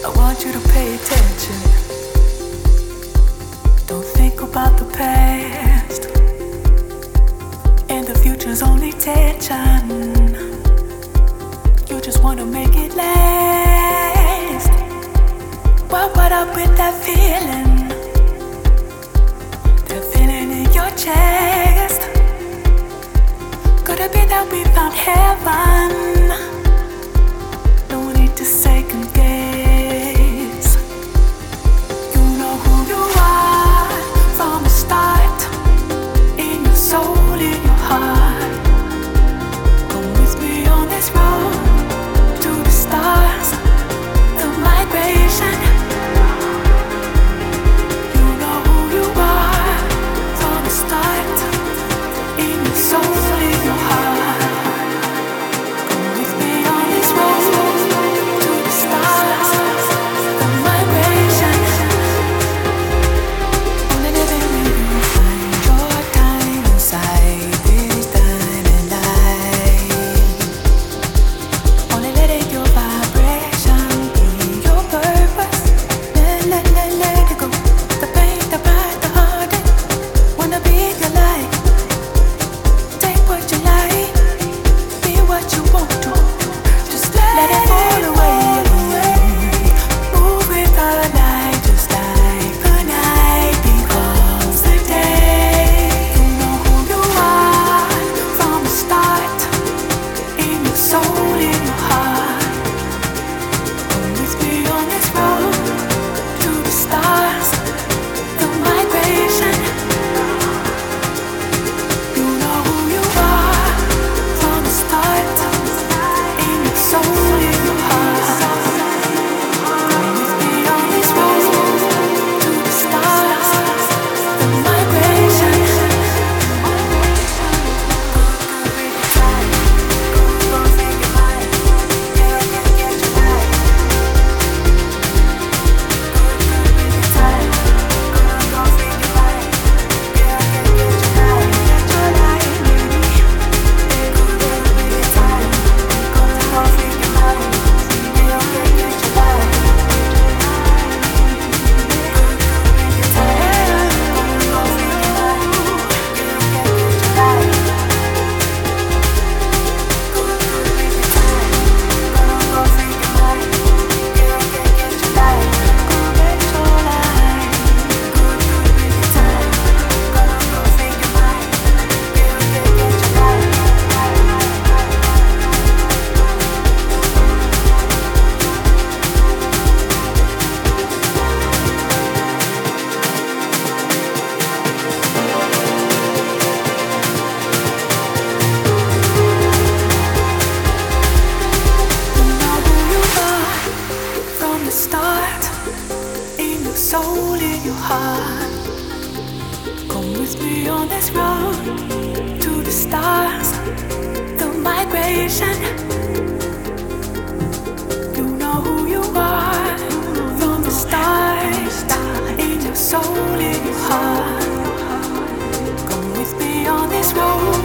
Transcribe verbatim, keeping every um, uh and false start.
I want you to pay attention. Don't think about the past, and the future's only tension. You just wanna make it last. What, what up with that feeling? That feeling in your chest. Could it be that we found heaven? No need to second guess. You know who you are from the start. In your soul, in your heart. Come with me on this road to the stars, the migration. You know who you are from the start. In your soul, in your heart. Come with me on this road to the stars, the migration. Only living when you find your time inside this diamond light. Only letting your vibration be your purpose. Let, let, let, let it go. The pain, the pride, the heartache. Wanna be your light. Take what you like, be what you want to. Just let it fall away. Move with the light, just like the night becomes the day. You know who you are from the start. In your soul, in your heart. Come with me on this road to the stars, the migration. You know who you are from the start. In your soul, in your heart. Come with me on this road to the stars, the migration. Start in your soul, in your heart. Come with me on this road to the stars, the migration. You know who you are from the start. In your soul, in your heart. Come with me on this road